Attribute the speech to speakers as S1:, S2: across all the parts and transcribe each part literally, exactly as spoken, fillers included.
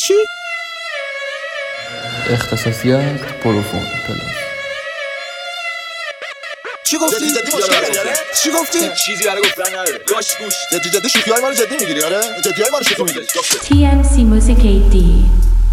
S1: چی؟
S2: اختصاصیات پروفون پلاس.
S1: چی گفتی؟ چی گفتی؟
S3: چیزی برای گفتن نداره. گاش گوش. جدی جدی شوخی‌های ما رو جدی میگیری آره؟ جدی‌های ما رو شوخی میگیری.
S4: تی ام سی موزیک ایدی.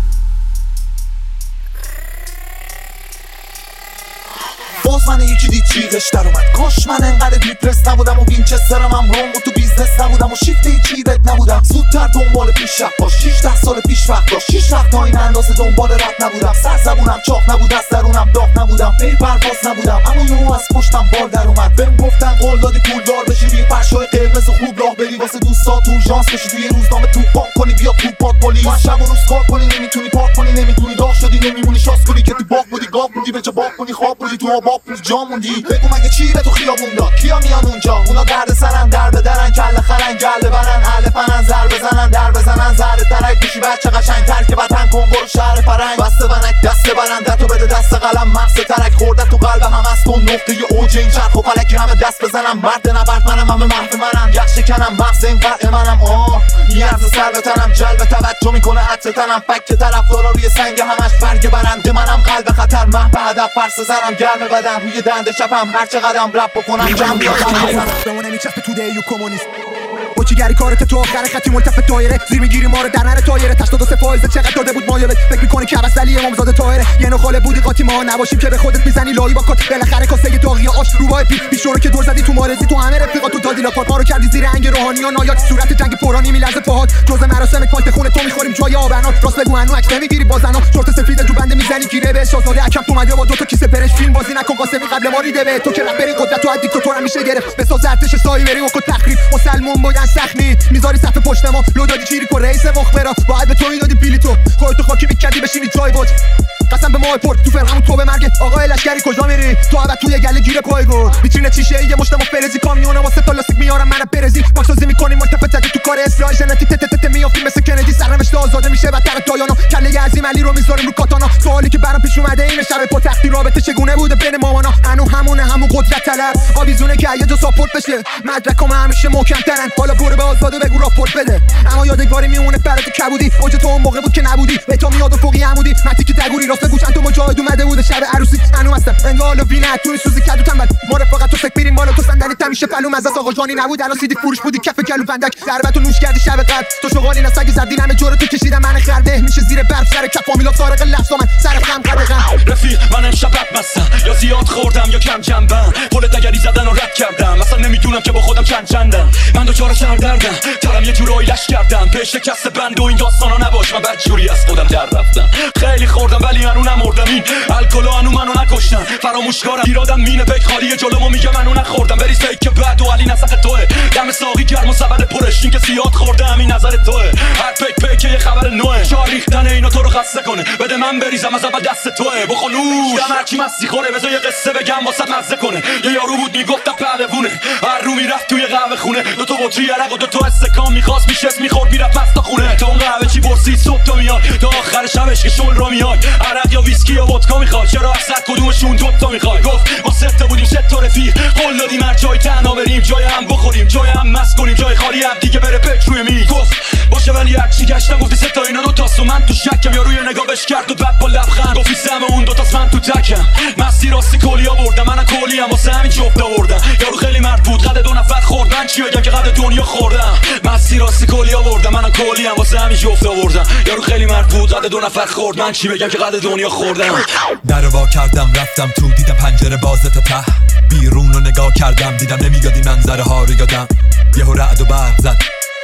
S1: باز من یکی دید چیزش در اومد. کاش من انقدر دیپرس نبودم و وینچسترم هم روم و تو بیزنس نبودم و شیفت چیزت نبودم. زودتر دنبال پیشرفت باش. شانزده سال پیش وقت داشت. شش وقت تا این اندازه دنبال رپ نبودم. سر زبونم چاق نبود، از درونم داغ نبودم. پی پرواز نبودم، اما یهو از پشتم بال در اومد. بهم گفتن قول دادی پولدار بشی، روی فرشای قرمز و خوب راه بری، واسه دوستات تو ژانس بشی، توی روزنامه تو پاک کنی، بیا تو پات پلیس. من شب و روز کار کنی، نمیتونی پاک کنی، نمیتونی داغ شدی، نمیمونی شاس کنی که تو باغ بودی، گاو بودی، به جا باغ کنی، خواب بودی، تو آباب بود جا موندی. بگو مگه چی به تو خیابون داد؟ کیا میان اونجا؟ اونا درد سرن، در بدرن، کله خرن، گله برن، اهل فنن، زر بزنن، در بزنن، زرد درک بشی بچه قشنگ، ترک وطن کن برو شهر فرنگ. بسته ونک دست برندت و بده دست قلم، مغز ترک خورده تو قلب هم از تو نقطه اوج این چرخ و فلک همه دست بزنم. مرد نبرد منم، همه محو منم، یک شکنم، مغز این قرع منم. آه میارزه سر بتنم، جلب توجه میکنه عطر تنم، فک طرفدارا روی سنگ همش برگ برنده منم، قلب خطر محو هدف فرس زرم، گرم بدن روی دنده شبم، هر چه قدم رپ بکنم جمع بیادم
S5: بمونه نمیچسبه تو دیو کمونیست بچیگری کارت تو آخر خطی ملتفت دایره، زیر میگیری ما رو در نره تایره، تشت دو سه فایزه چقدر داده بود مایه، فکر میکنی که بس ولی امامزاده طاهره، یه نخاله بودی قاطی ما نباشیم که به خودت میزنی لایی با کات، بالاخره کاسه داغی آش رو وای پی بیشورو که دور زدی تو مارزی، تو همه رفیقا تو دادی لاپات ما رو کردی زیر انگ روحانی ها نایاک، صورت جنگ پرانی میلرزه پاهات، جزء مراسم کالت خونه تو میخوریم جای آبرنا، راست بگو انو عکس نمیگیری بازنا، چرت سفید جو بنده میزنی گیره به شاهزاده اکم تو اومده با دو تا کیسه برش، فیلم بازی نکن قاسمی قبل ما ریده به تو که رپری قدرت تو ادیک تو هم میشه گرفت، بساز ارتش سایی بری و تخریب مسلمون بودن سخنی میذاری صف پشت ما لو دادی چیری کو رئیس مخبرا باید به تو میدادی بیلی تو خودت خاکی میکردی بشینی جای بود قسم به ماه پر تو فرقمون تو به مرگ آقا لشکری کجا میری تو ابد توی گله گیر پای گل ویترین چیشه یه مشت مفرزی کامیونه واسه تا لاستیک میارم من برزی ماکسازی میکنیم ملتفت زدی تو کار اصلاح ژنتیک تت تت میافتیم مثل کندی سرنوشت آزاده میشه بدتر دایانا کله عظیم علی رو میذاریم رو کاتانا سوالی که برام پیش اومده این شب پا تختی رابطه چگونه بوده بین مامانا انو همونه همون قدرت طلب آویزونه که یه جا ساپورت بشه مدرکام همیشه محکم ترن حالا برو به آزاده بگو راپورت بده اما یادگاری میمونه برات کبودی اوج تو اون موقع بود که نبودی به تو میاد و فوقی عمودی متی که تگوری راست بگو چند تا مجاهد اومده بود شب عروسی انو هستم انگار و بینه توی سوزی کدو تنبل ما رفاقت تو سک بیریم بالا تو صندلی تمیشه پلوم از آقا جانی نبود الان سیدی فروش بودی کف کلو فندک ضربتو نوش کردی شب قد تو شغالی نسگ زدی همه جورو تو کشیدم من خرده میشه زیر برف سر کف فامیلا سارق لفظ من سر خم قدغن
S6: رفیق من امشب رپ مستم یا زیاد خوردم یا کم جنبم پل دگری زدن و رد کردم اصلا نمیدونم که با خودم چند چندم من دوچار سردردم ترم یه جورایی لش کردم به شکست بند و این داستانا نباش من بدجوری از خودم در رفتم خیلی خوردم ولی هنو نمردم این الکل هنو منو نکشتم فراموشکارم ایرادم مینه پیک خالی جلومو میگه منو نخوردم بریز پیک که بعد و علی نسخ توه دم ساقی گرم و سبد پرش این که زیاد خوردم این نظر توه هر پیک پیک یه خبر نوه شار ریختن اینا تو رو خسته کنه بده من بریزم از اول دست توه بخو نوش دم هرچی مستی خوره بذار یه قصه بگم واسه مزه کنه یه یارو بود میگفتم پهلوونه هر رو میرفت توی قهوه خونه دو تا بطری عرق و دو تا استکان میخواست میشست میخورد میرفت مست تا خونه تا اون قهوه چی پرسید صبح تا میاد تا آخر شبش که شل رو میاد عرق یا ویسکی یا ودکا میخواد چرا اصلا کدومشون دو تا میخواد گفت ما سه تا بودیم سه تا رفیق قول دادیم هر جای تنها بریم جای هم بخوریم جای هم مست کنیم جای خالی هم دیگه بره پک روی می گفت باشه ولی هرچی گشتم گفتی سه تا اینا دو تاست و من تو شکم یا روی نگاه بش کرد و بعد با لبخند گفتی سم اون دو تاست من تو تکم مستی راستی کلی آوردم من کلی هم واسه همین جفت آوردم یارو خیلی مرد بود قد دو نفر خورد من چی بگم که قد دنیا خوردم مستی راستی کلی آوردم من کلی هم واسه همین جفت آوردم یارو خیلی مرد بود قد دو نفر خورد من چی بگم که قد دنیا خوردم
S7: درو وا کردم رفتم تو دیدم پنجره بازه تا ته بیرون رو نگاه کردم دیدم نمیاد این منظره ها رو یادم یهو رعد و برق زد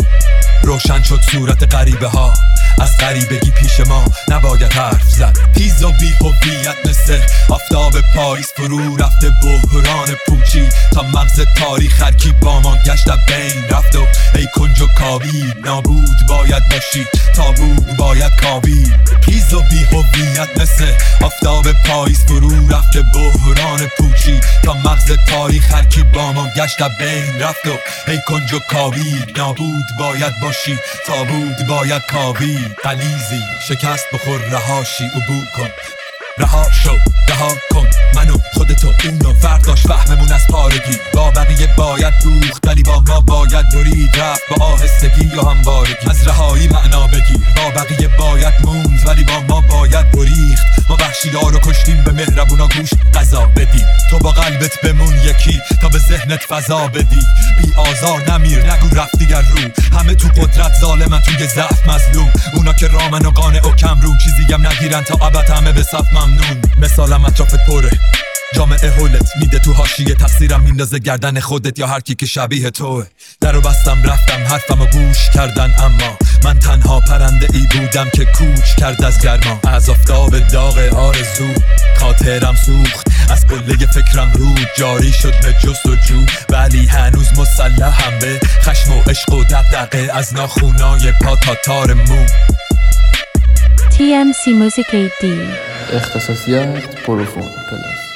S7: روشن شد صورت غریبه ها از غریبگی پیش ما نباید حرف زد تیز و بی هویت مثل آفتاب پاییز فرو رفته بحران پوچی تا مغز تاریخ هرکی با ما گشت بین رفت و ای کنج و کاوی نابود باید باشی تابود باید کاوی تیز و بی هویت مثل آفتاب پاییز فرو رفته بحران پوچی تا مغز تاریخ هرکی با ما گشت بین رفت و ای کنج و کاوی نابود باید باشی تابود باید کاوی قلیزی شکست بخور رهاشی عبور کن رها شو رها کن من من و خودتو اونو فرق داشت فهممون از پارگی. با بقیه باید دوخت ولی با ما باید برید رفت با آهستگی و هموارگی. از رهایی معنا بگیر، با بقیه باید موند ولی با ما باید بریخت. ما وحشی‌ها رو کشتیم به مهربونا گوش قضا بدیم. تو با قلبت بمون یکی تا به ذهنت فضا بدی. بی آزار نمیر نگو رفت دیگر رو، همه تو قدرت ظالمن توی ضعف مظلوم. اونا که رامن و قانع و کم رو چیزی هم نگیرن تا ابد همه به صف ممنون. مثالم اطرافت پره، جامعه هولت میده تو حاشیه، تقصیرم میندازه گردن خودت یا هر کی که شبیه توه. درو بستم رفتم حرفمو گوش کردن، اما من تنها پرنده ای بودم که کوچ کرد از گرما. از آفتاب داغ آرزو خاطرم سوخت، از قله فکرم رود جاری شد به جستجو. ولی هنوز مسلحم به خشم و عشق و دغدغه، از ناخونای پا تا تار مو.
S4: تی ام سی موزیک دی
S2: اختصاصیات پروفون پلاس.